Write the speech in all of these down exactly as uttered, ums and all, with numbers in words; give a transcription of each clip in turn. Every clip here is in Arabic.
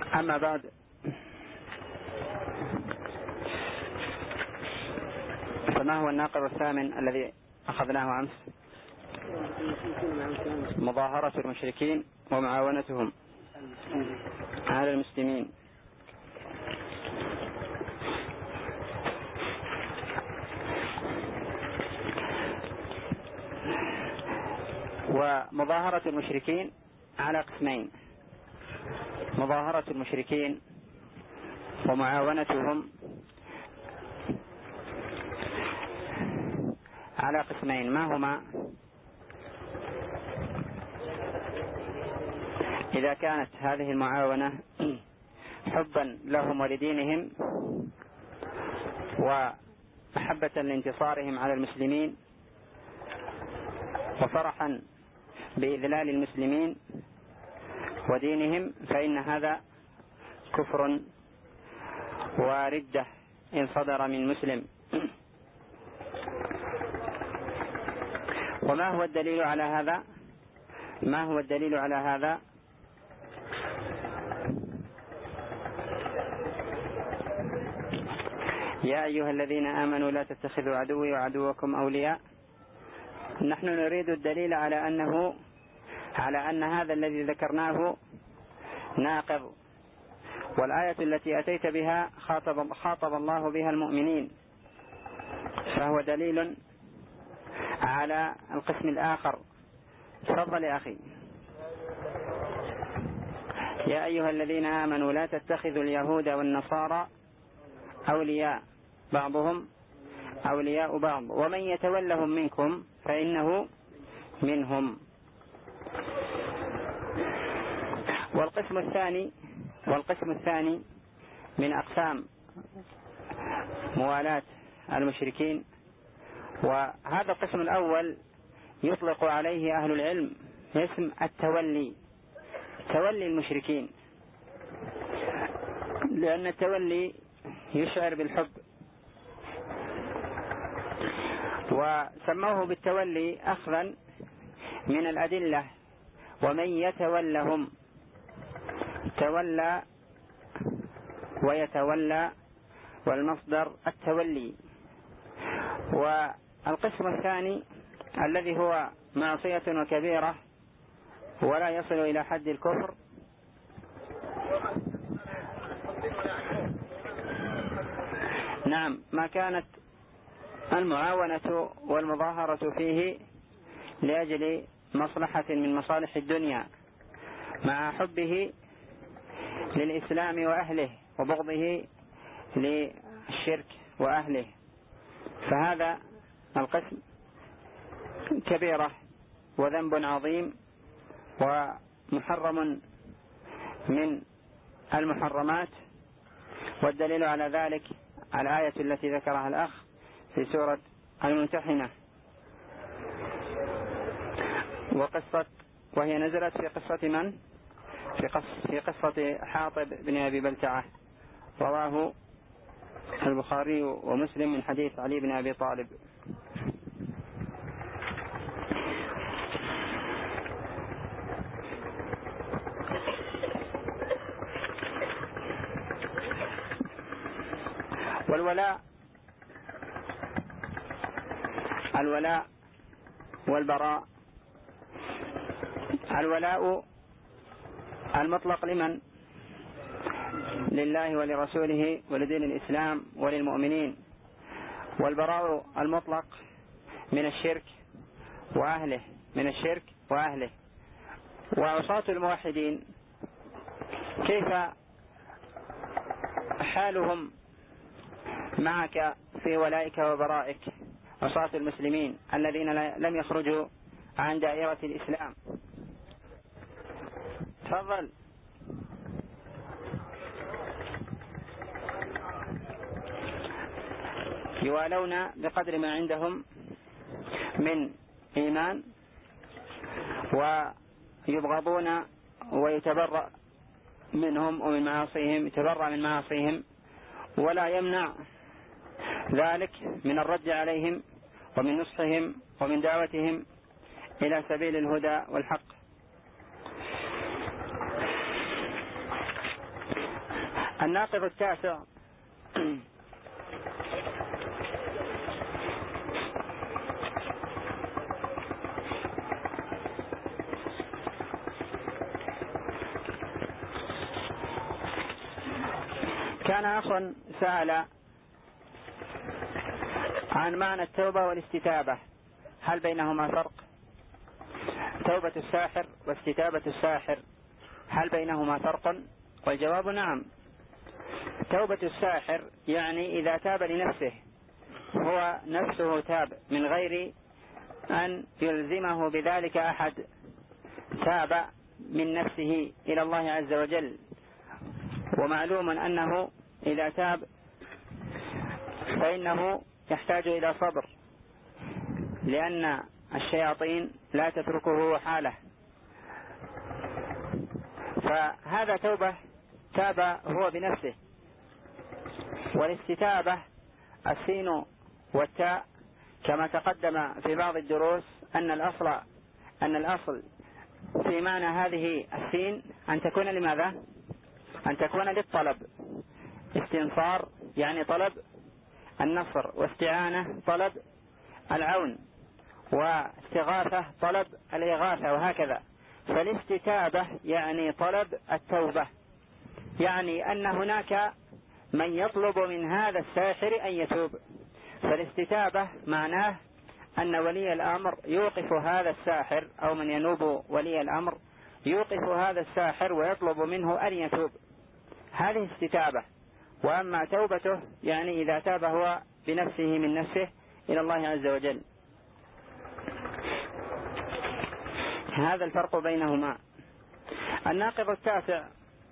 أما بعد، فما هو الناقض الثامن الذي أخذناه أمس؟ مظاهرة المشركين ومعاونتهم على المسلمين. ومظاهرة المشركين على قسمين: مظاهرة المشركين ومعاونتهم على قسمين. ما هما؟ إذا كانت هذه المعاونة حبا لهم ولدينهم ومحبة لانتصارهم على المسلمين وفرحا بإذلال المسلمين ودينهم، فإن هذا كفر وردة إن صدر من مسلم. وما هو الدليل على هذا؟ ما هو الدليل على هذا؟ يا أيها الذين آمنوا لا تتخذوا عدوي وعدوكم أولياء. نحن نريد الدليل على أنه على أن هذا الذي ذكرناه ناقض، والآية التي أتيت بها خاطب, خاطب الله بها المؤمنين، فهو دليل على القسم الآخر. تفضل يا أخي. يا أيها الذين آمنوا لا تتخذوا اليهود والنصارى أولياء بعضهم أولياء بعض ومن يتولهم منكم فإنه منهم. والقسم الثاني والقسم الثاني من أقسام موالاة المشركين، وهذا القسم الأول يطلق عليه أهل العلم اسم التولي، تولي المشركين، لأن التولي يشعر بالحب، وسموه بالتولي أخذا من الأدلة: ومن يتولهم، تولى ويتولى، والمصدر التولي. والقسم الثاني الذي هو معصية وكبيرة ولا يصل إلى حد الكفر، نعم، ما كانت المعاونة والمظاهرة فيه لأجل مصلحة من مصالح الدنيا مع حبه للإسلام وأهله وبغضه للشرك وأهله، فهذا القسم كبيرة وذنب عظيم ومحرم من المحرمات. والدليل على ذلك الآية التي ذكرها الأخ في سورة الممتحنة، وقصة وهي نزلت في قصة من؟ في قصة, في قصة حاطب بن أبي بلتعة، رواه البخاري ومسلم من حديث علي بن أبي طالب. والولاء الولاء والبراء. الولاء المطلق لمن؟ لله ولرسوله ولدين الإسلام وللمؤمنين. والبراء المطلق من الشرك وأهله من الشرك وأهله. وعصاة الموحدين كيف حالهم معك في ولائك وبرائك؟ عصاة المسلمين الذين لم يخرجوا عن دائرة الإسلام. تفضل. يوالون بقدر ما عندهم من إيمان، ويبغضون ويتبرأ منهم ومن معاصيهم، يتبرأ من معاصيهم، ولا يمنع ذلك من الرد عليهم ومن نصحهم ومن دعوتهم إلى سبيل الهدى والحق. الناقض التاسع كان أخ سأل عن معنى التوبة والاستتابة، هل بينهما فرق؟ توبة الساحر واستتابة الساحر هل بينهما فرق؟ والجواب نعم. توبة الساحر يعني إذا تاب لنفسه، هو نفسه تاب من غير أن يلزمه بذلك أحد، تاب من نفسه إلى الله عز وجل. ومعلوم أنه إذا تاب فإنه يحتاج إلى صبر، لأن الشياطين لا تتركه حاله. فهذا توبة تاب هو بنفسه. والاستتابة السين والتاء كما تقدم في بعض الدروس أن الأصل أن الأصل في معنى هذه السين أن تكون لماذا؟ أن تكون للطلب، استنصار يعني طلب النصر، واستعانة طلب العون، واستغاثة طلب الإغاثة، وهكذا. فالاستتابة يعني طلب التوبة، يعني أن هناك من يطلب من هذا الساحر أن يتوب. فالاستتابة معناه أن ولي الأمر يوقف هذا الساحر، أو من ينوب ولي الأمر يوقف هذا الساحر ويطلب منه أن يتوب، هذه استتابة. وأما توبته يعني إذا تاب هو بنفسه من نفسه إلى الله عز وجل. هذا الفرق بينهما. الناقض التاسع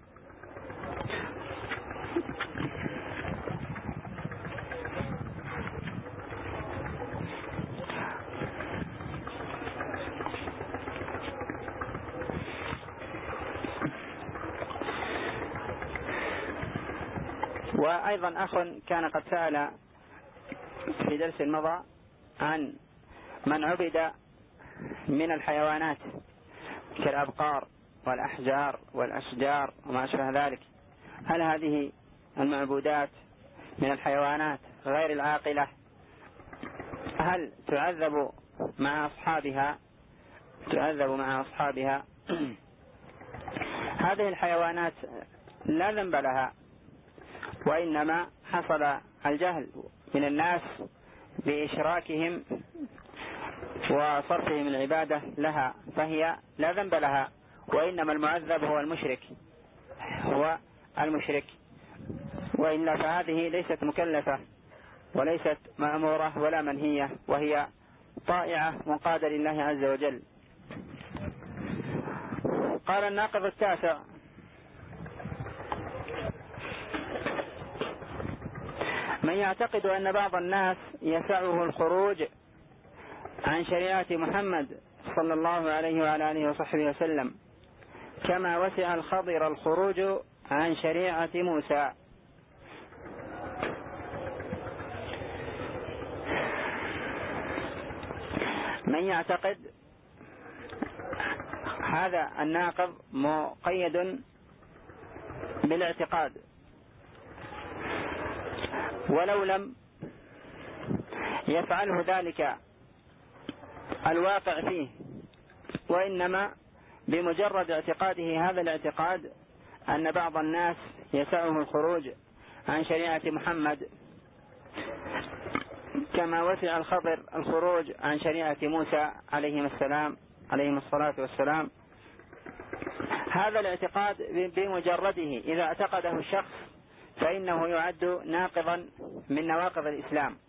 وأيضا أخ كان قد سأل في درس مضى عن من عبد من الحيوانات كالأبقار والأحجار والأشجار وما أشبه ذلك، هل هذه المعبودات من الحيوانات غير العاقلة هل تعذب مع أصحابها تعذب مع أصحابها؟ هذه الحيوانات لا ذنب لها، وإنما حصل الجهل من الناس بإشراكهم وصرفهم العبادة لها، فهي لا ذنب لها، وإنما المعذب هو المشرك هو المشرك وإلا فهذه ليست مكلفة وليست مأمورة ولا منهية، وهي طائعة منقادة لله عز وجل. قال الناقض التاسع: من يعتقد أن بعض الناس يسعه الخروج عن شريعة محمد صلى الله عليه وعلى آله وصحبه وسلم كما وسع الخضر الخروج عن شريعة موسى. من يعتقد هذا الناقض مقيد بالاعتقاد، ولو لم يفعله ذلك الواقع فيه، وإنما بمجرد اعتقاده هذا الاعتقاد أن بعض الناس يسعه الخروج عن شريعة محمد كما وسع الخضر الخروج عن شريعة موسى عليهم السلام عليهم الصلاة والسلام. هذا الاعتقاد بمجرده إذا اعتقده الشخص فإنه يعد ناقضا من نواقض الإسلام.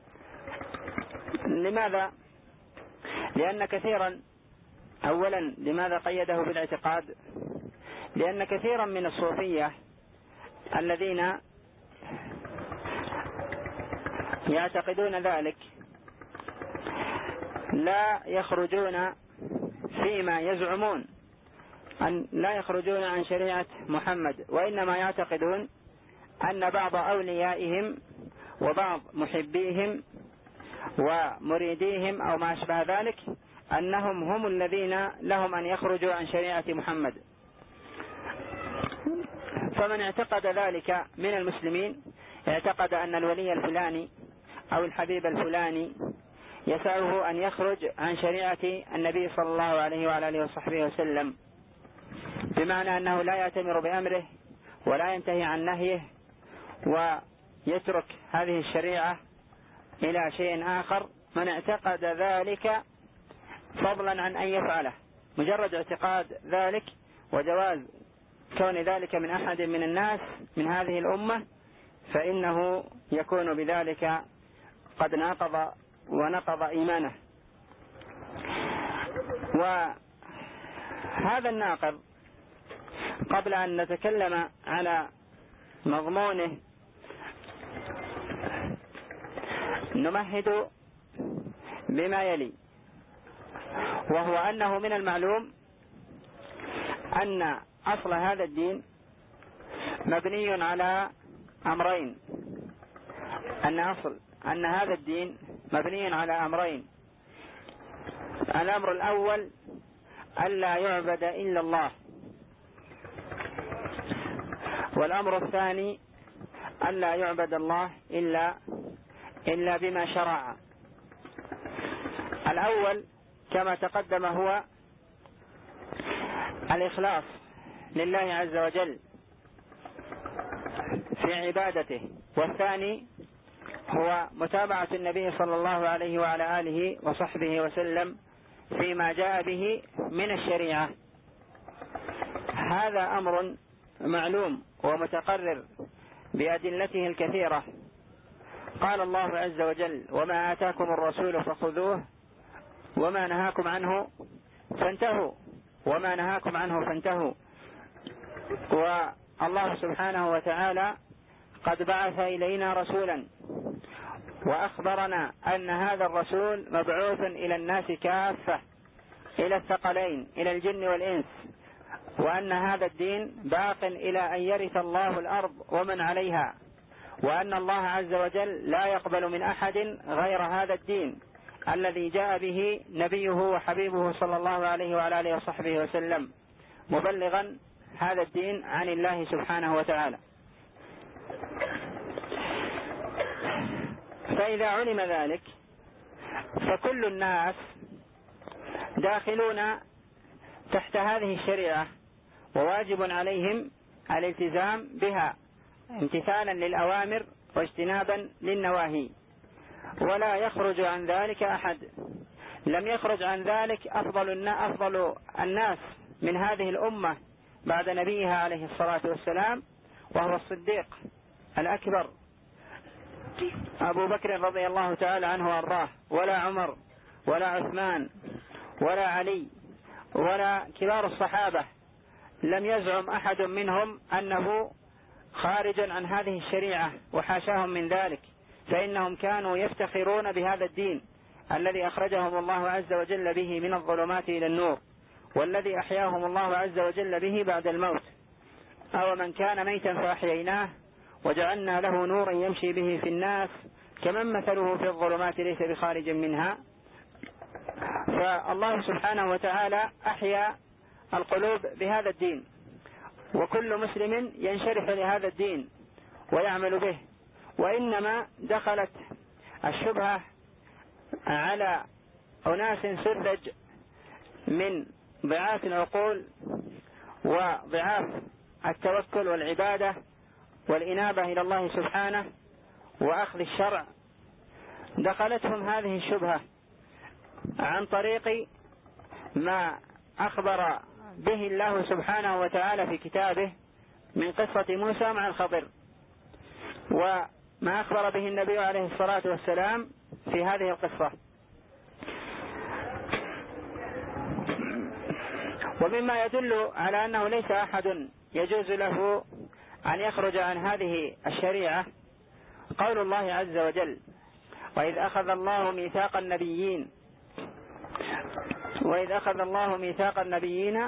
لماذا؟ لأن كثيرا أولا لماذا قيده بالاعتقاد؟ لأن كثيرا من الصوفية الذين يعتقدون ذلك لا يخرجون فيما يزعمون أن لا يخرجون عن شريعة محمد، وإنما يعتقدون أن بعض أوليائهم وبعض محبيهم ومريديهم أو ما أشبه ذلك أنهم هم الذين لهم أن يخرجوا عن شريعة محمد. فمن اعتقد ذلك من المسلمين اعتقد أن الولي الفلاني أو الحبيب الفلاني يسعه أن يخرج عن شريعة النبي صلى الله عليه وعلى آله وصحبه وسلم، بمعنى أنه لا يأتمر بأمره ولا ينتهي عن نهيه ويترك هذه الشريعة إلى شيء آخر. من اعتقد ذلك فضلا عن أن يفعله، مجرد اعتقاد ذلك وجواز كون ذلك من أحد من الناس من هذه الأمة، فإنه يكون بذلك قد ناقض ونقض إيمانه. وهذا الناقض قبل أن نتكلم على مضمونه نمهد بما يلي، وهو أنه من المعلوم أن أصل هذا الدين مبني على أمرين، أن أصل أن هذا الدين مبني على أمرين. الأمر الأول ألا يعبد إلا الله، والأمر الثاني ألا يعبد الله إلا إلا بما شرع. الأول كما تقدم هو الإخلاص لله عز وجل في عبادته، والثاني هو متابعة النبي صلى الله عليه وعلى آله وصحبه وسلم فيما جاء به من الشريعة. هذا أمر معلوم ومتقرر بأدلته الكثيرة. قال الله عز وجل: وما آتاكم الرسول فخذوه وما نهاكم عنه فانتهوا وما نهاكم عنه فانتهوا. والله سبحانه وتعالى قد بعث إلينا رسولا وأخبرنا أن هذا الرسول مبعوث إلى الناس كافة، إلى الثقلين إلى الجن والإنس، وأن هذا الدين باق إلى أن يرث الله الأرض ومن عليها، وأن الله عز وجل لا يقبل من أحد غير هذا الدين الذي جاء به نبيه وحبيبه صلى الله عليه وعلى آله وصحبه وسلم، مبلغا هذا الدين عن الله سبحانه وتعالى. فإذا علم ذلك فكل الناس داخلون تحت هذه الشريعة، وواجب عليهم الالتزام بها امتثالا للأوامر واجتنابا للنواهي، ولا يخرج عن ذلك أحد. لم يخرج عن ذلك أفضل أفضل الناس من هذه الأمة بعد نبيها عليه الصلاة والسلام، وهو الصديق الأكبر أبو بكر رضي الله تعالى عنه وأرضاه، ولا عمر ولا عثمان ولا علي ولا كبار الصحابة. لم يزعم أحد منهم أنه خارج عن هذه الشريعة، وحاشاهم من ذلك، فإنهم كانوا يفتخرون بهذا الدين الذي أخرجهم الله عز وجل به من الظلمات إلى النور، والذي أحياهم الله عز وجل به بعد الموت. أو من كان ميتا فأحييناه وجعلنا له نورا يمشي به في الناس كمن مثله في الظلمات ليس بخارج منها. فالله سبحانه وتعالى أحيا القلوب بهذا الدين، وكل مسلم ينشرح لهذا الدين ويعمل به. وإنما دخلت الشبهة على أناس سذج من ضعاف العقول وضعاف التوكل والعبادة والإنابة إلى الله سبحانه وأخذ الشرع. دخلتهم هذه الشبهة عن طريق ما أخبر به الله سبحانه وتعالى في كتابه من قصة موسى مع الخضر، وما أخبر به النبي عليه الصلاة والسلام في هذه القصة. ومما يدل على أنه ليس أحد يجوز له أن يخرج عن هذه الشريعة قول الله عز وجل: وإذ أخذ الله ميثاق النبيين وإذ أخذ الله ميثاق النبيين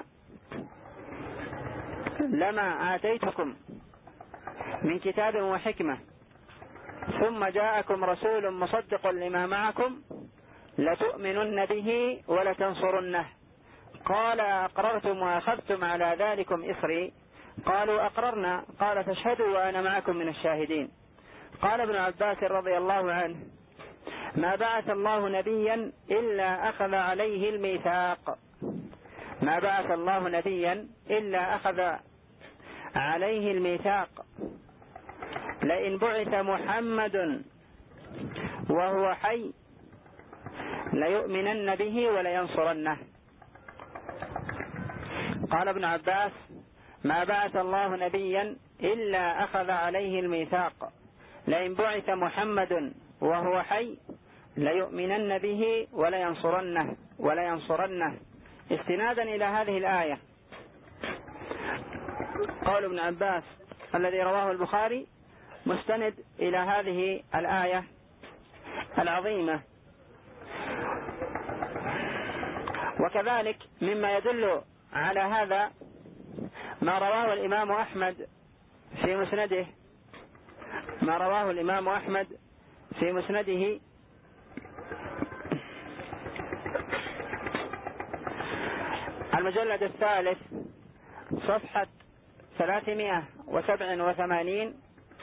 لما آتيتكم من كتاب وحكمة ثم جاءكم رسول مصدق لما معكم لتؤمنن به ولتنصرنه قال أقررتم وأخذتم على ذلكم إصري قالوا أقررنا. قال فاشهدوا وأنا معكم من الشاهدين. قال ابن عباس رضي الله عنه ما بعث الله نبيا إلا أخذ عليه الميثاق. ما بعث الله نبيا إلا أخذ عليه الميثاق. لئن بعث محمد وهو حي ليؤمنن به ولينصرنه. قال ابن عباس ما بعث الله نبيا إلا أخذ عليه الميثاق. لئن بعث محمد وهو حي ليؤمنن به ولينصرنه ولينصرنه استنادا إلى هذه الآية. قول ابن عباس الذي رواه البخاري مستند إلى هذه الآية العظيمة. وكذلك مما يدل على هذا ما رواه الإمام أحمد في مسنده ما رواه الإمام أحمد في مسنده المجلد الثالث صفحة ثلاثمائة وسبعة وثمانين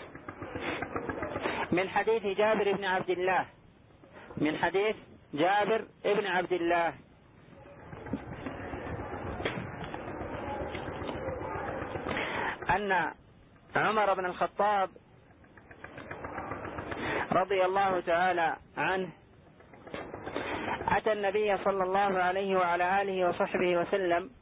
من حديث جابر بن عبد الله من حديث جابر بن عبد الله أن عمر بن الخطاب رضي الله تعالى عنه أتى النبي صلى الله عليه وعلى آله وصحبه وسلم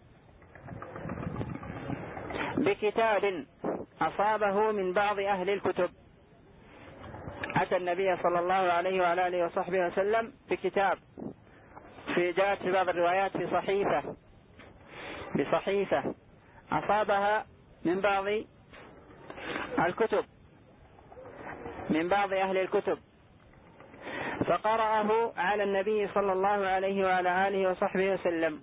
بكتاب أصابه من بعض أهل الكتب. أتى النبي صلى الله عليه وعلى آله وصحبه وسلم بكتاب في جاءت في بعض الروايات في صحيفة بصحيفة أصابها من بعض الكتب من بعض أهل الكتب فقرأه على النبي صلى الله عليه وعلى آله وصحبه وسلم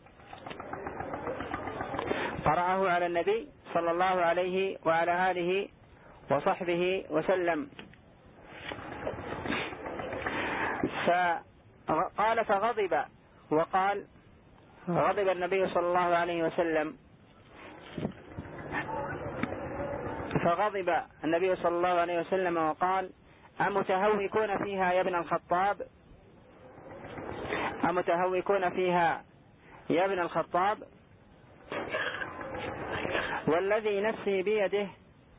قرأه على النبي صلى الله عليه وعلى آله وصحبه وسلم. فقال فغضب وقال غضب النبي صلى الله عليه وسلم فغضب النبي صلى الله عليه وسلم وقال أمتهوكون فيها يا ابن الخطاب أمتهوكون فيها يا ابن الخطاب والذي نفسي بيده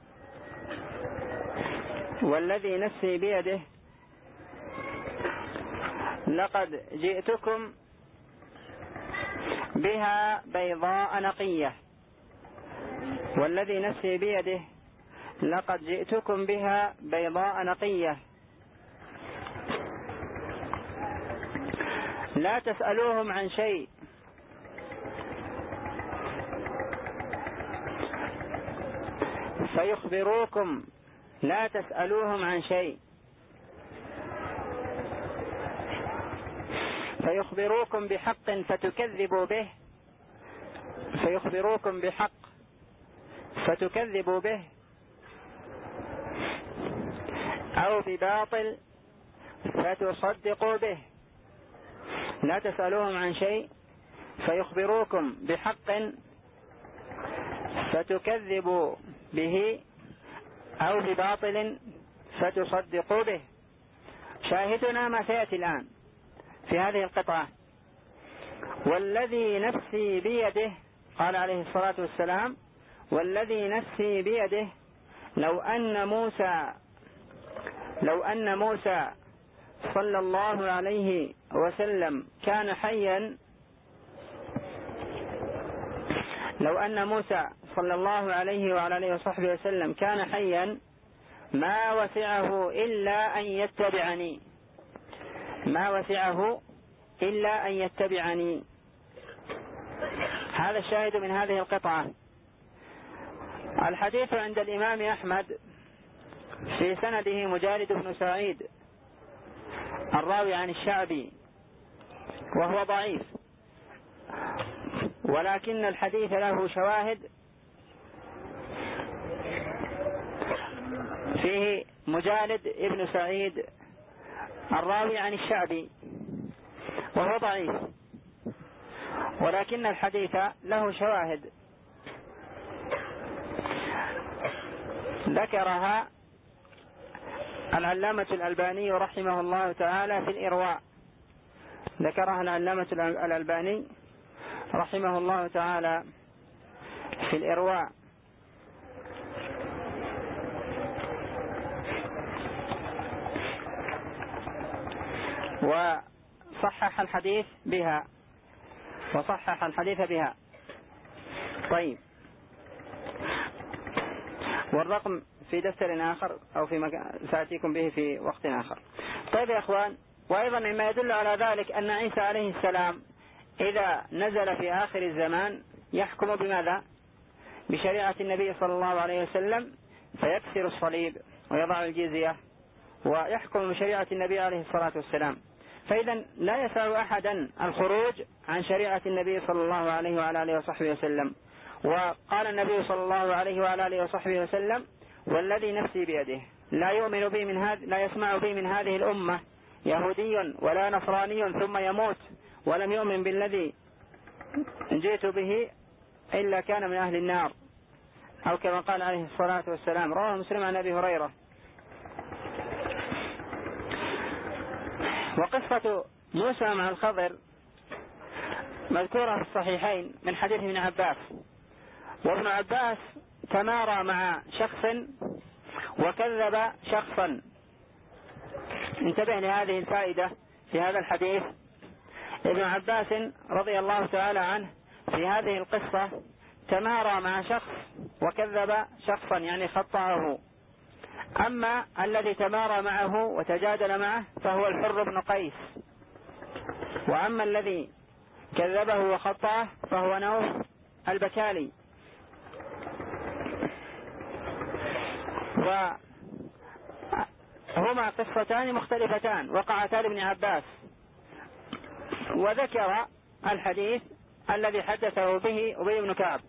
والذي نفسي بيده لقد جئتكم بها بيضاء نقية والذي نفسي بيده لقد جئتكم بها بيضاء نقية لا تسألوهم عن شيء فيخبروكم لا تسألوهم عن شيء فيخبروكم بحق فتكذبوا به فيخبروكم بحق فتكذبوا به أو بباطل فتصدقوا به. لا تسألوهم عن شيء فيخبروكم بحق فتكذبوا به أو بباطل فتصدقوا به. شاهدنا ما سيأتي الآن في هذه القطعة. والذي نفسي بيده قال عليه الصلاة والسلام والذي نفسي بيده لو أن موسى لو أن موسى صلى الله عليه وسلم كان حيا لو أن موسى صلى الله عليه وعلى آله وصحبه وسلم كان حيا ما وسعه إلا أن يتبعني ما وسعه إلا أن يتبعني. هذا الشاهد من هذه القطعة. الحديث عند الإمام أحمد في سنده مجالد بن سعيد الراوي عن الشعبي وهو ضعيف، ولكن الحديث له شواهد فيه مجالد ابن سعيد الراوي عن الشعبي وهو ضعيف، ولكن الحديث له شواهد. ذكرها العلامة الألباني رحمه الله تعالى في الإرواء، ذكرها العلامة الألباني رحمه الله تعالى في الإرواء. وصحح الحديث بها وصحح الحديث بها. طيب، والرقم في دفتر آخر أو في مكان سأتيكم به في وقت آخر. طيب يا أخوان، وأيضا مما يدل على ذلك أن عيسى عليه السلام إذا نزل في آخر الزمان يحكم بماذا؟ بشريعة النبي صلى الله عليه وسلم، فيكسر الصليب ويضع الجزية ويحكم بشريعة النبي عليه الصلاة والسلام. فإذا لا يسع أحدا الخروج عن شريعة النبي صلى الله عليه وعلى آله وصحبه وسلم. وقال النبي صلى الله عليه وعلى آله وصحبه وسلم: والذي نفسي بيده لا يؤمن بي من هذه لا يسمع بي من هذه الأمة يهودي ولا نصراني ثم يموت ولم يؤمن بالذي جئت به إلا كان من أهل النار، أو كما قال عليه الصلاة والسلام. رواه مسلم عن أبي هريرة. وقصة موسى مع الخضر مذكورة في الصحيحين من حديث ابن عباس. وابن عباس تمارى مع شخص وكذب شخصا. انتبه لهذه الفائدة في هذا الحديث. ابن عباس رضي الله تعالى عنه في هذه القصة تمارى مع شخص وكذب شخصا، يعني خطأه. أما الذي تمارى معه وتجادل معه فهو الحر بن قيس، وأما الذي كذبه وخطأه فهو نوف البكالي. وهما قصتان مختلفتان وقعتا لابن عباس، وذكر الحديث الذي حدثه به أبي بن كعب.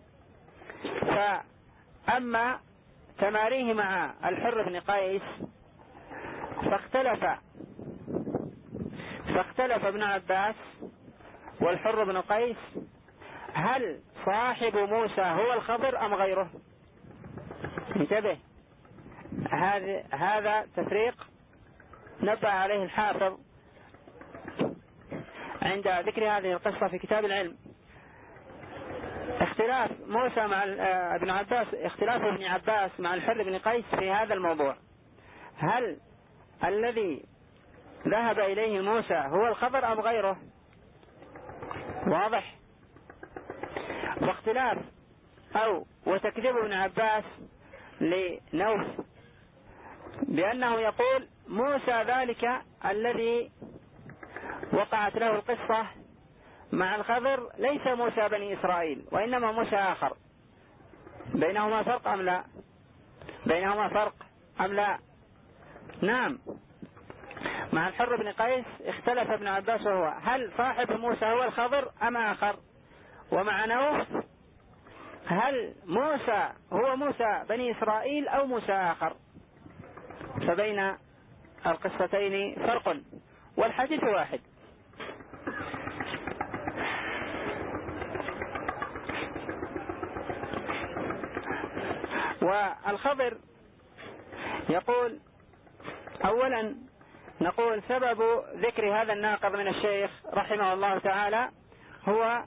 فأما تماريه مع الحر بن قيس فاختلف فاختلف ابن عباس والحر بن قيس هل صاحب موسى هو الخضر أم غيره. انتبه، هذا هذا تفريق نبه عليه الحافظ عند ذكر هذه القصة في كتاب العلم. اختلاف موسى مع ابن عباس اختلاف ابن عباس مع الحر بن قيس في هذا الموضوع: هل الذي ذهب إليه موسى هو الخضر أم غيره؟ واضح. واختلاف أو وتكذيب ابن عباس لنوف بأنه يقول موسى ذلك الذي وقعت له القصة مع الخضر ليس موسى بني إسرائيل وإنما موسى آخر. بينهما فرق أم لا؟ بينهما فرق أم لا؟ نعم. مع الحر بن قيس اختلف ابن عباس وهو هل صاحب موسى هو الخضر أم آخر. ومع نوف هل موسى هو موسى بني إسرائيل أو موسى آخر. فبين القصتين فرق والحديث واحد. والخضر يقول أولا نقول سبب ذكر هذا الناقض من الشيخ رحمه الله تعالى هو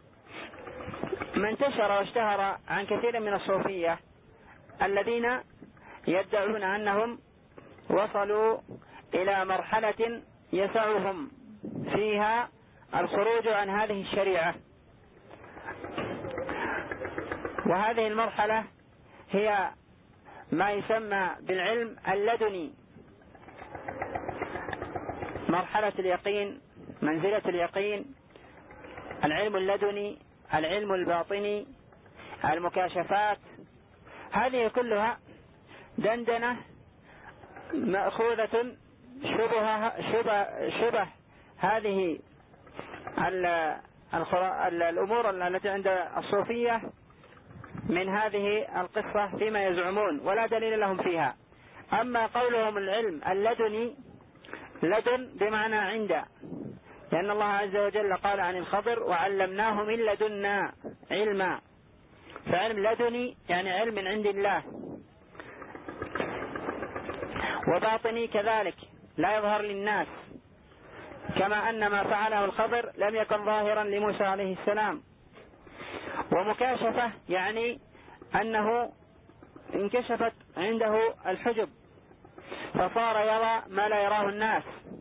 ما انتشر واشتهر عن كثير من الصوفية الذين يدعون أنهم وصلوا إلى مرحلة يسعهم فيها الخروج عن هذه الشريعة. وهذه المرحلة هي ما يسمى بالعلم اللدني، مرحلة اليقين، منزلة اليقين، العلم اللدني، العلم الباطني، المكاشفات. هذه كلها دندنة مأخوذة شبه شبه شبه هذه الأمور التي عند الصوفية من هذه القصة فيما يزعمون، ولا دليل لهم فيها. أما قولهم العلم اللدني، لدن بمعنى عند، لأن الله عز وجل قال عن الخضر وعلمناه من لدنا علما. فعلم لدني يعني علم من عند الله. وباطني كذلك لا يظهر للناس، كما أن ما فعله الخضر لم يكن ظاهرا لموسى عليه السلام. ومكاشفة يعني أنه انكشفت عنده الحجب فصار يرى ما لا يراه الناس.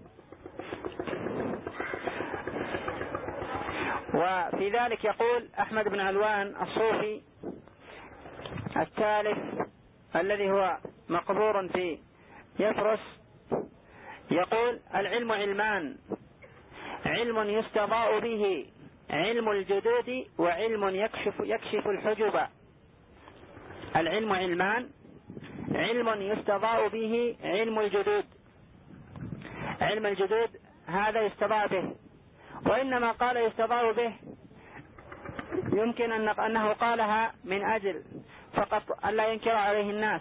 وفي ذلك يقول أحمد بن علوان الصوفي الثالث الذي هو مقبور في يفرس، يقول: العلم علمان، علم يستضاء به علم الجدود، وعلم يكشف, يكشف الحجب. العلم علمان، علم يستضاء به علم الجدود. علم الجدود هذا يستضاء به، وإنما قال يستضاء به يمكن أنه قالها من أجل فقط ألا ينكر عليه الناس.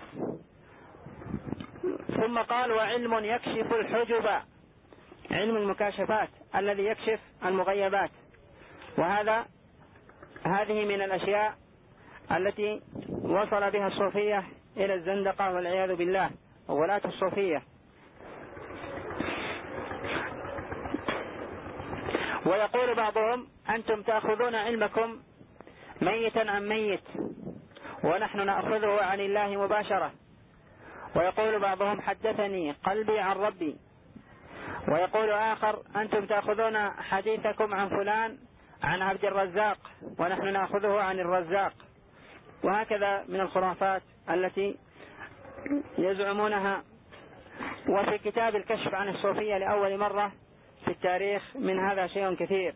ثم قال: وعلم يكشف الحجب، علم المكاشفات الذي يكشف المغيبات. وهذا هذه من الأشياء التي وصل بها الصوفية إلى الزندقة والعياذ بالله، وولاة الصوفية. ويقول بعضهم: أنتم تأخذون علمكم ميتا عن ميت، ونحن نأخذه عن الله مباشرة. ويقول بعضهم: حدثني قلبي عن ربي. ويقول آخر: أنتم تأخذون حديثكم عن فلان عن عبد الرزاق، ونحن نأخذه عن الرزاق. وهكذا من الخرافات التي يزعمونها. وفي كتاب الكشف عن الصوفية لأول مرة في التاريخ من هذا شيء كثير.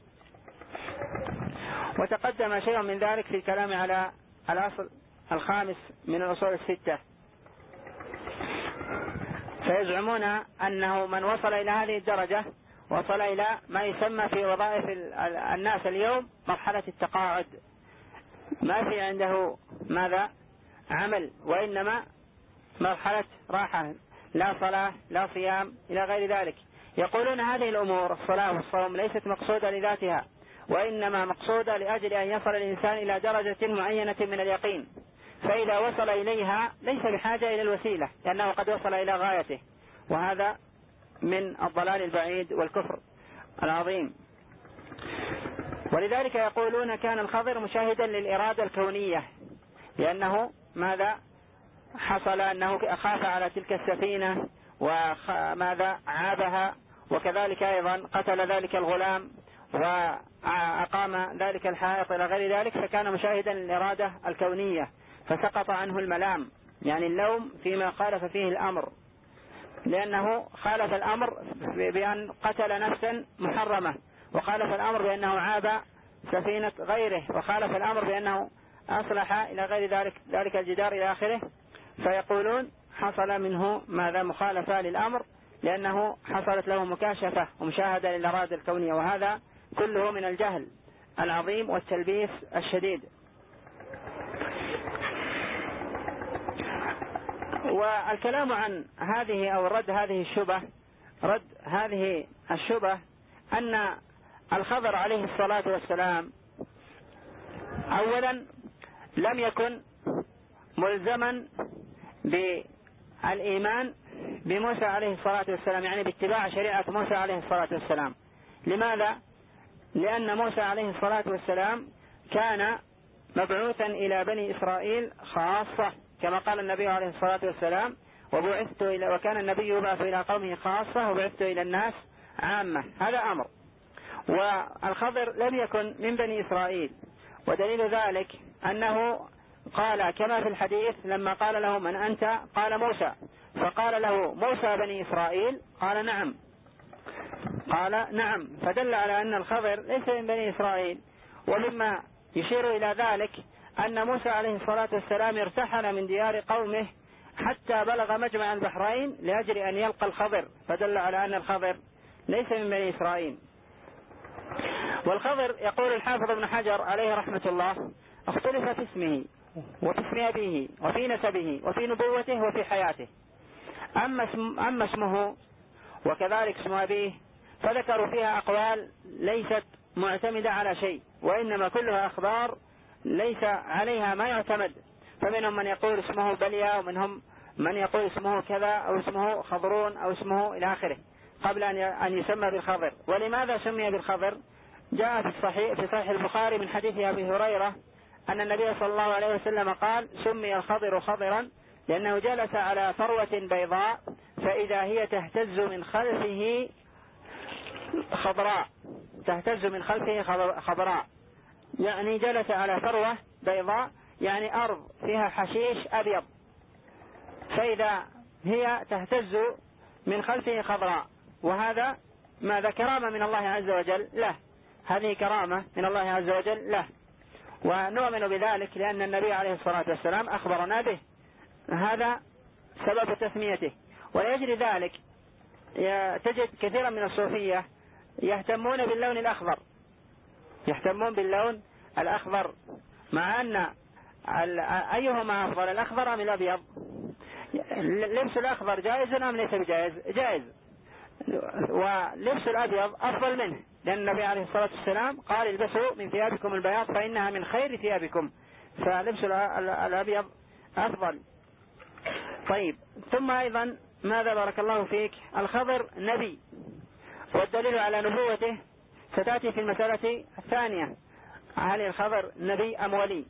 وتقدم شيء من ذلك في الكلام على الأصل الخامس من الأصول الستة. فيزعمون أنه من وصل إلى هذه الدرجة وصل إلى ما يسمى في وظائف الناس اليوم مرحلة التقاعد، ما في عنده ماذا عمل، وإنما مرحلة راحة، لا صلاة لا صيام إلى غير ذلك. يقولون هذه الأمور الصلاة والصوم ليست مقصودة لذاتها، وإنما مقصودة لأجل أن يصل الإنسان إلى درجة معينة من اليقين، فإذا وصل إليها ليس بحاجة إلى الوسيلة لأنه قد وصل إلى غايته. وهذا من الضلال البعيد والكفر العظيم. ولذلك يقولون كان الخضر مشاهدا للإرادة الكونية، لأنه ماذا حصل أنه خاف على تلك السفينة وماذا عابها، وكذلك أيضا قتل ذلك الغلام وأقام ذلك الحائط إلى غير ذلك، فكان مشاهدا للإرادة الكونية فسقط عنه الملام، يعني اللوم فيما خالف فيه الأمر، لأنه خالف الأمر بأن قتل نفسا محرمة، وخالف الأمر بأنه عاب سفينة غيره، وخالف الأمر بأنه أصلح إلى غير ذلك ذلك الجدار إلى آخره. فيقولون حصل منه ماذا مخالفة للأمر، لأنه حصلت له مكاشفة ومشاهدة للإرادة الكونية. وهذا كله من الجهل العظيم والتلبيس الشديد. والكلام عن هذه أو رد هذه الشبه، رد هذه الشبه أن الخضر عليه الصلاة والسلام أولا لم يكن ملزما بالإيمان بموسى عليه الصلاة والسلام، يعني باتباع شريعة موسى عليه الصلاة والسلام. لماذا؟ لأن موسى عليه الصلاة والسلام كان مبعوثا إلى بني إسرائيل خاصة، كما قال النبي عليه الصلاة والسلام: وبعثت إلى وكان النبي يبعث إلى قومه خاصة وبعثت إلى الناس عامة. هذا أمر. والخضر لم يكن من بني إسرائيل، ودليل ذلك أنه قال كما في الحديث لما قال له: من أنت؟ قال: موسى. فقال له: موسى بني إسرائيل؟ قال: نعم. قال: نعم. فدل على أن الخضر ليس من بني إسرائيل. ومما يشير إلى ذلك أن موسى عليه الصلاة والسلام ارتحل من ديار قومه حتى بلغ مجمع البحرين لأجل أن يلقى الخضر، فدل على أن الخضر ليس من بني إسرائيل. والخضر يقول الحافظ ابن حجر عليه رحمة الله: اختلف في اسمه وفي اسم أبيه وفي نسبه وفي نبوته وفي حياته. أما, اسم أما اسمه وكذلك اسم أبيه فذكروا فيها أقوال ليست معتمدة على شيء، وإنما كلها أخبار ليس عليها ما يعتمد. فمنهم من يقول اسمه بليا، ومنهم من يقول اسمه كذا أو اسمه خضرون أو اسمه إلى آخره قبل أن يسمى بالخضر. ولماذا سمي بالخضر؟ جاء في الصحيح في صحيح البخاري من حديث أبي هريرة أن النبي صلى الله عليه وسلم قال: سمي الخضر خضرا لأنه جلس على فروة بيضاء فإذا هي تهتز من خلفه خضراء، تهتز من خلفه خضراء، يعني جلس على فروة بيضاء، يعني أرض فيها حشيش أبيض، فإذا هي تهتز من خلفه خضراء. وهذا ماذا؟ كرامة من الله عز وجل له، هذه كرامة من الله عز وجل له، ونؤمن بذلك لأن النبي عليه الصلاة والسلام أخبرنا به، هذا سبب تسميته. ولأجل ذلك تجد كثيرا من الصوفية يهتمون باللون الأخضر، يهتمون باللون الأخضر، مع أن أيهما أفضل، الأخضر أم الأبيض؟ لبس الأخضر جائز أم ليس بجائز؟ جائز. ولبس الأبيض أفضل منه، لأن النبي عليه الصلاة والسلام قال: البسوا من ثيابكم البياض فإنها من خير ثيابكم، فلبس الأبيض أفضل. طيب، ثم أيضا ماذا بارك الله فيك؟ الخضر نبي، والدليل على نبوته ستأتي في المسألة الثانية، هل الخضر نبي أم ولي؟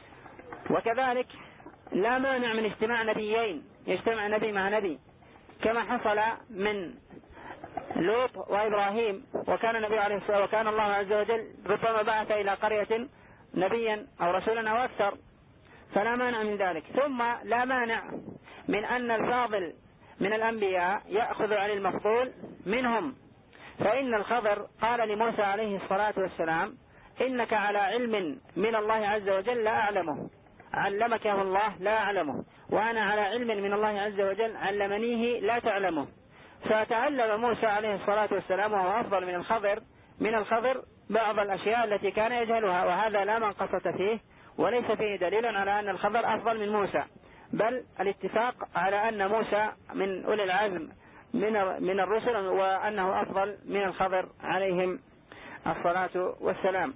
وكذلك لا مانع من اجتماع نبيين، يجتمع نبي مع نبي، كما حصل من لوط وإبراهيم، وكان النبي عليه الصلاة وكان الله عز وجل ربما بعث إلى قرية نبيا أو رسولا أو أكثر، فلا مانع من ذلك. ثم لا مانع من أن الفاضل من الأنبياء يأخذ عن المفضول منهم، فإن الخضر قال لموسى عليه الصلاة والسلام: إنك على علم من الله عز وجل لا أعلمه، علمكه الله لا أعلمه، وأنا على علم من الله عز وجل علمنيه لا تعلمه. فتعلم موسى عليه الصلاة والسلام وهو أفضل من الخضر من الخضر بعض الأشياء التي كان يجهلها، وهذا لا منقصة فيه، وليس فيه دليل على أن الخضر أفضل من موسى، بل الاتفاق على أن موسى من أولي العزم من من الرسل، وأنه أفضل من الخضر عليهم الصلاة والسلام.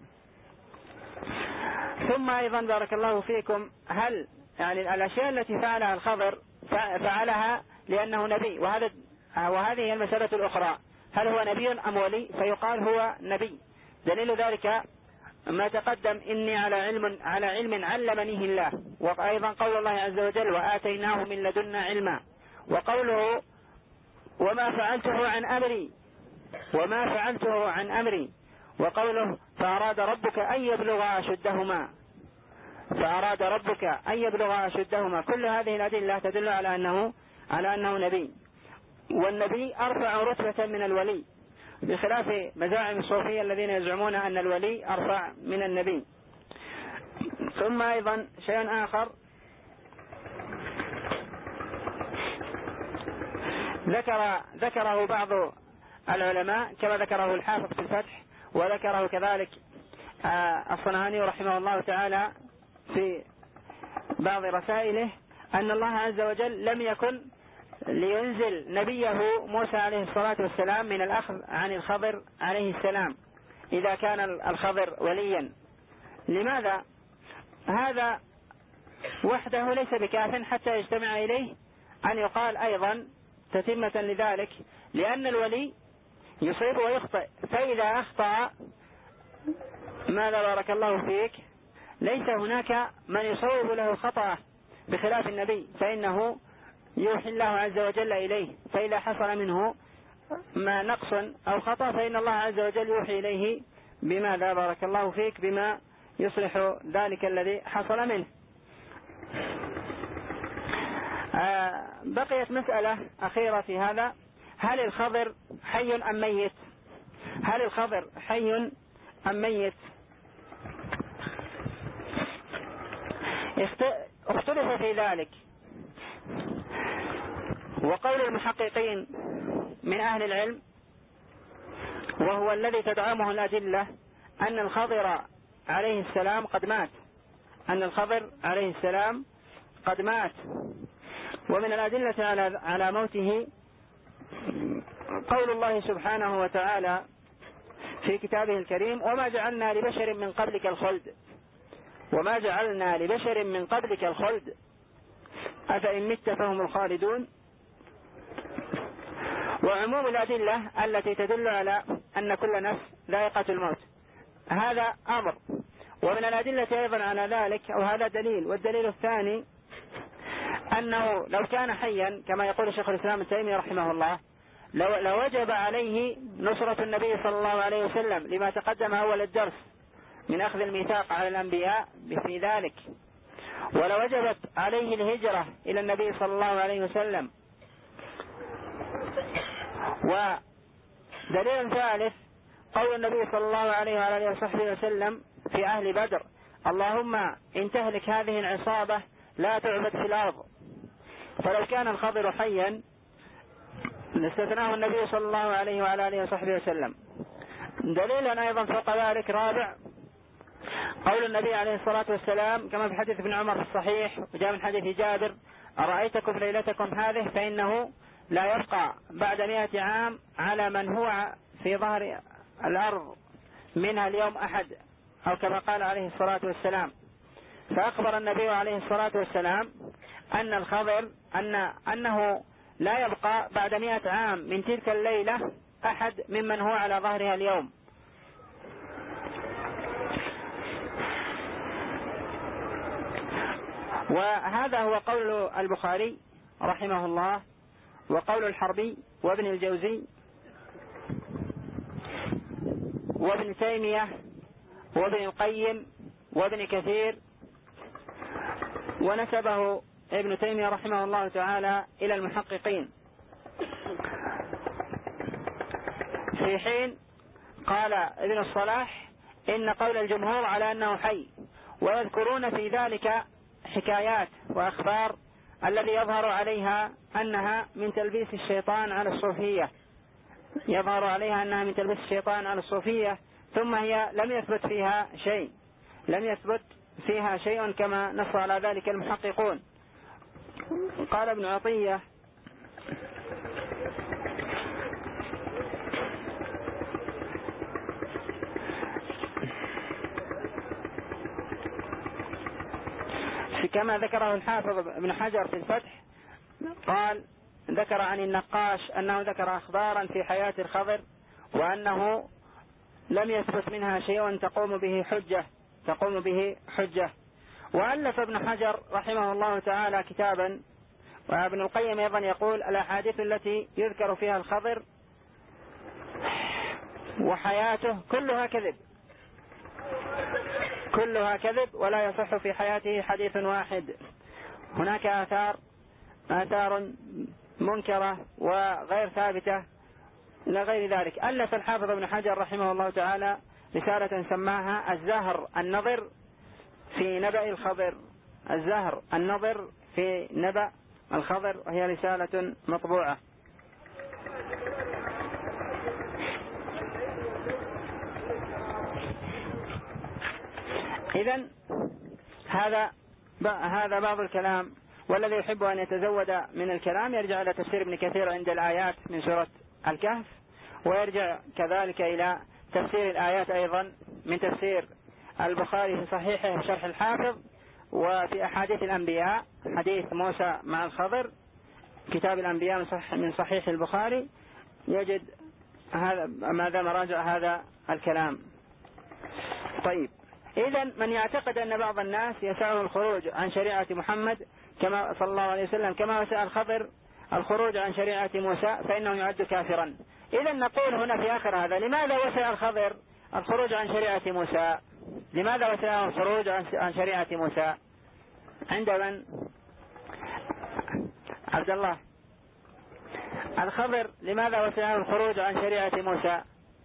ثم أيضا بارك الله فيكم، هل يعني الأشياء التي فعلها الخضر فعلها لأنه نبي، وهذا وهذه المسألة الأخرى، هل هو نبي أم ولي؟ فيقال هو نبي. دليل ذلك ما تقدم: إني على علم على علم علمنيه الله، وأيضا قول الله عز وجل: وآتيناه من لدنا علما، وقوله: وما فعلته عن أمري وما فعلته عن أمري وقوله: فأراد ربك أن يبلغ أشدهما فأراد ربك أن يبلغ أشدهما. كل هذه الأدلة تدل على أنه على أنه نبي، والنبي أرفع رتبة من الولي، بخلاف مزاعم الصوفية الذين يزعمون أن الولي أرفع من النبي. ثم أيضا شيء آخر ذكر ذكره بعض العلماء كما ذكره الحافظ في الفتح، وذكره كذلك الصنعاني رحمه الله تعالى في بعض رسائله، أن الله عز وجل لم يكن لينزل نبيه موسى عليه الصلاة والسلام من الأخذ عن الخضر عليه السلام إذا كان الخضر وليا. لماذا؟ هذا وحده ليس بكاف حتى يجتمع إليه أن يقال أيضا تتمة لذلك، لأن الولي يصيب ويخطئ، فإذا أخطأ ماذا بارك الله فيك ليس هناك من يصوب له خطأه، بخلاف النبي فإنه يوحي الله عز وجل إليه، فإذا حصل منه ما نقص أو خطأ فإن الله عز وجل يوحي إليه بماذا بارك الله فيك بما يصلح ذلك الذي حصل منه. آه بقيت مسألة أخيرة في هذا: هل الخضر حي أم ميت؟ هل الخضر حي أم ميت؟ اختلف في ذلك، وقول المحققين من أهل العلم وهو الذي تدعمه الأدلة أن الخضر عليه السلام قد مات، أن الخضر عليه السلام قد مات. ومن الأدلة على على موته قول الله سبحانه وتعالى في كتابه الكريم: وما جعلنا لبشر من قبلك الخلد وما جعلنا لبشر من قبلك الخلد أفإن مت فهم الخالدون. وعموم الأدلة التي تدل على أن كل نفس ذائقة الموت هذا أمر. ومن الأدلة أيضا على ذلك أو هذا دليل. والدليل الثاني أنه لو كان حيا كما يقول شيخ الإسلام ابن تيمية رحمه الله لوجب عليه نصرة النبي صلى الله عليه وسلم لما تقدم أول الدرس من أخذ الميثاق على الأنبياء في ذلك، ولوجبت عليه الهجرة إلى النبي صلى الله عليه وسلم. ودليل ثالث قول النبي صلى الله عليه وآله وصحبه وسلم في أهل بدر: اللهم إن تهلك هذه العصابة لا تعبد في الأرض. فلو كان الخضر حيا لاستثناه النبي صلى الله عليه وآله وصحبه وسلم. دليل أيضا فوق ذلك رابع قول النبي عليه الصلاة والسلام كما في حديث ابن عمر في الصحيح وجاء من حديث جابر: أرأيتكم ليلتكم هذه فإنه لا يبقى بعد مئة عام على من هو في ظهر الأرض منها اليوم أحد، أو كما قال عليه الصلاة والسلام. فأخبر النبي عليه الصلاة والسلام أن الخضر أن أنه لا يبقى بعد مئة عام من تلك الليلة أحد ممن هو على ظهرها اليوم. وهذا هو قول البخاري رحمه الله وقول الحربي وابن الجوزي وابن تيمية وابن القيم وابن كثير. ونسبه ابن تيمية رحمه الله تعالى إلى المحققين، في حين قال ابن الصلاح إن قول الجمهور على أنه حي، ويذكرون في ذلك حكايات وأخبار الذي يظهر عليها أنها من تلبيس الشيطان على الصوفية يظهر عليها أنها من تلبيس الشيطان على الصوفية ثم هي لم يثبت فيها شيء لم يثبت فيها شيء كما نص على ذلك المحققون. قال ابن عطية: كما ذكره الحافظ ابن حجر في الفتح، قال ذكر عن النقاش أنه ذكر أخبارا في حياة الخضر وأنه لم يثبت منها شيء تقوم به حجة تقوم به حجة وألف ابن حجر رحمه الله تعالى كتابا. وابن القيم أيضا يقول: الأحاديث التي يذكر فيها الخضر وحياته كلها كذب كلها كذب ولا يصح في حياته حديث واحد. هناك آثار آثار منكرة وغير ثابتة إلى غير ذلك. ألف الحافظ ابن حجر رحمه الله تعالى رسالة سماها الزهر النظر في نبأ الخضر الزهر النظر في نبأ الخضر وهي رسالة مطبوعة. إذن هذا هذا بعض الكلام. والذي يحب أن يتزود من الكلام يرجع إلى تفسير ابن كثير عند الآيات من سورة الكهف، ويرجع كذلك إلى تفسير الآيات أيضا من تفسير البخاري في صحيحه شرح الحافظ، وفي أحاديث الأنبياء حديث موسى مع الخضر كتاب الأنبياء من صحيح البخاري يجد هذا ماذا مراجع هذا الكلام. طيب، إذن من يعتقد أن بعض الناس يسعه الخروج عن شريعة محمد كما صلى الله عليه وسلم كما وسع الخضر الخروج عن شريعة موسى فإنه يعد كافرا. إذن نقول هنا في آخر هذا: لماذا وسع الخضر الخروج عن شريعة موسى؟ لماذا وسع الخروج عن شريعة موسى عند من؟ عبد الله، الخضر لماذا وسع الخروج عن شريعة موسى؟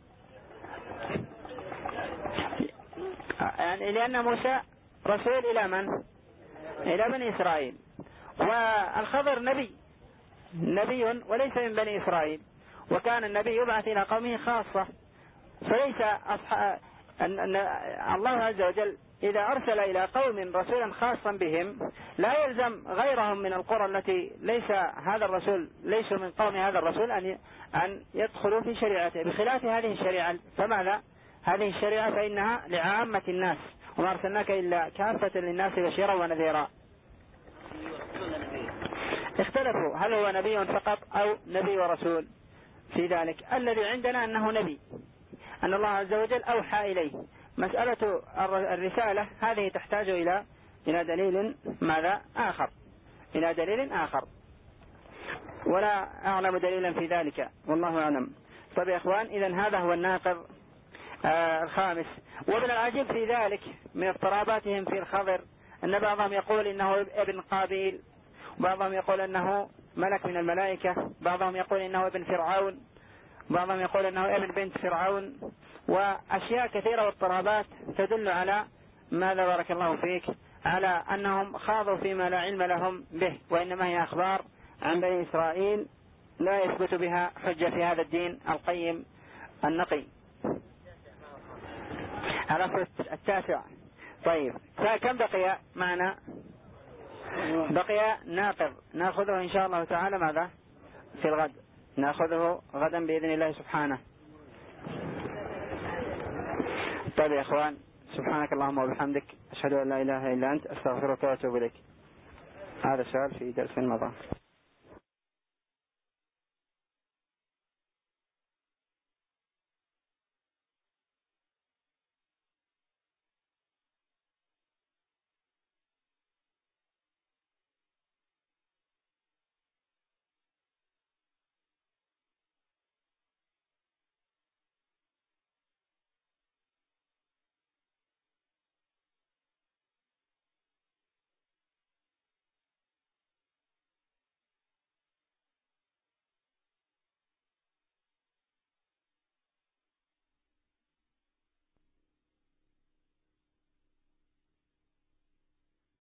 يعني لأن موسى رسول إلى من؟ إلى بني إسرائيل، والخضر نبي نبي وليس من بني إسرائيل، وكان النبي يبعث إلى قومه خاصة. فليس أصح... أن... أن الله عز وجل إذا أرسل إلى قوم رسولا خاصا بهم لا يلزم غيرهم من القرى التي ليس هذا الرسول ليسوا من قوم هذا الرسول أن أن يدخلوا في شريعته، بخلاف هذه الشريعة. فماذا؟ هذه الشريعة فإنها لعامة الناس، وما أرسلناك إلا كافة للناس بشيرا ونذيرا. اختلفوا هل هو نبي فقط أو نبي ورسول. في ذلك الذي عندنا أنه نبي، أن الله عز وجل أوحى إليه. مسألة الرسالة هذه تحتاج إلى إلى دليل ماذا آخر، إلى دليل آخر، ولا أعلم دليلا في ذلك والله أعلم. طيب يا إخوان، إذن هذا هو الناقض آه الخامس. ومن العجيب في ذلك من اضطراباتهم في الخضر أن بعضهم يقول إنه ابن قابيل، وبعضهم يقول أنه ملك من الملائكة، بعضهم يقول إنه ابن فرعون، بعضهم يقول أنه ابن بنت فرعون، وأشياء كثيرة واضطرابات تدل على ماذا بارك الله فيك، على أنهم خاضوا فيما لا علم لهم به، وإنما هي أخبار عن بني إسرائيل لا يثبت بها حجة في هذا الدين القيم النقي. على التاسع. طيب كم بقي معنا؟ بقي ناقض نأخذه إن شاء الله تعالى ماذا في الغد، نأخذه غدا بإذن الله سبحانه. طيب يا إخوان، سبحانك اللهم وبحمدك، أشهد أن لا إله إلا أنت، أستغفرك وأتوب إليك. هذا السؤال في درس مضى.